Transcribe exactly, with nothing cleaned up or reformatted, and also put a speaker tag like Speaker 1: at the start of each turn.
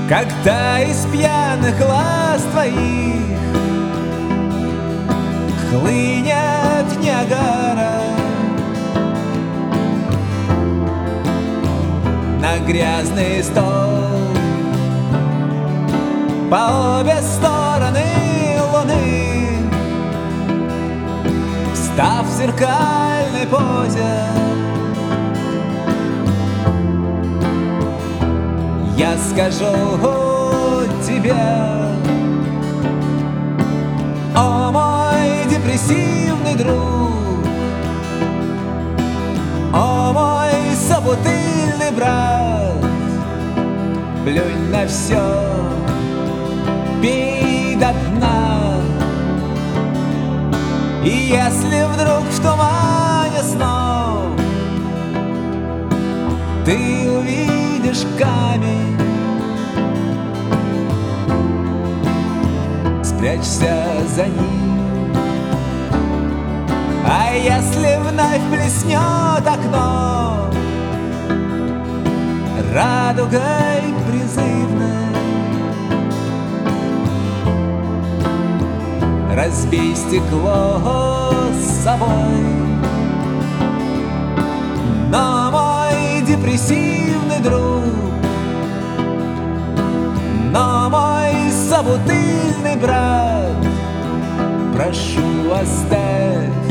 Speaker 1: когда из пьяных глаз твоих хлынет Ниагара на грязный стол по обе стороны луны, встав в зеркальной позе, я скажу тебе: о мой депрессивный друг, о мой собутыльный брат, плюнь на все, пей до дна. И если вдруг в тумане снов ты увидишь камень, спрячься за ним. А если вновь блеснет окно радугой призывной, разбей стекло с собой. Но мой депрессивный друг, но мой собутыльный брат, прошу, оставь